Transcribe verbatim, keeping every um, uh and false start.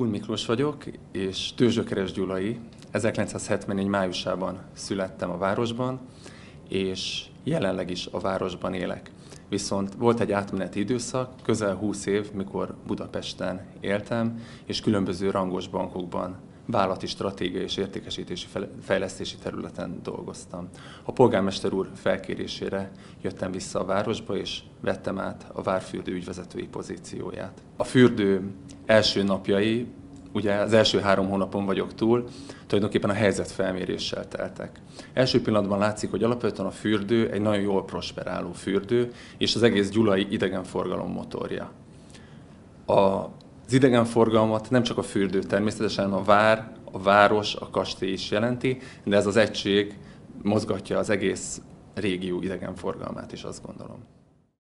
Kun Miklós vagyok, és Tőzsgyökeres Gyulai. ezerkilencszázhetvennégy májusában születtem a városban, és jelenleg is a városban élek. Viszont volt egy átmeneti időszak, közel húsz év, mikor Budapesten éltem, és különböző rangos bankokban vállalati stratégiai és értékesítési fejlesztési területen dolgoztam. A polgármester úr felkérésére jöttem vissza a városba, és vettem át a várfürdő ügyvezetői pozícióját. A fürdő első napjai, ugye az első három hónapon vagyok túl, tulajdonképpen a helyzetfelméréssel teltek. Első pillanatban látszik, hogy alapvetően a fürdő egy nagyon jól prosperáló fürdő, és az egész gyulai idegenforgalom motorja. Az idegenforgalmat nem csak a fürdő természetesen, hanem a vár, a város, a kastély is jelenti, de ez az egység mozgatja az egész régió idegenforgalmát is, azt gondolom.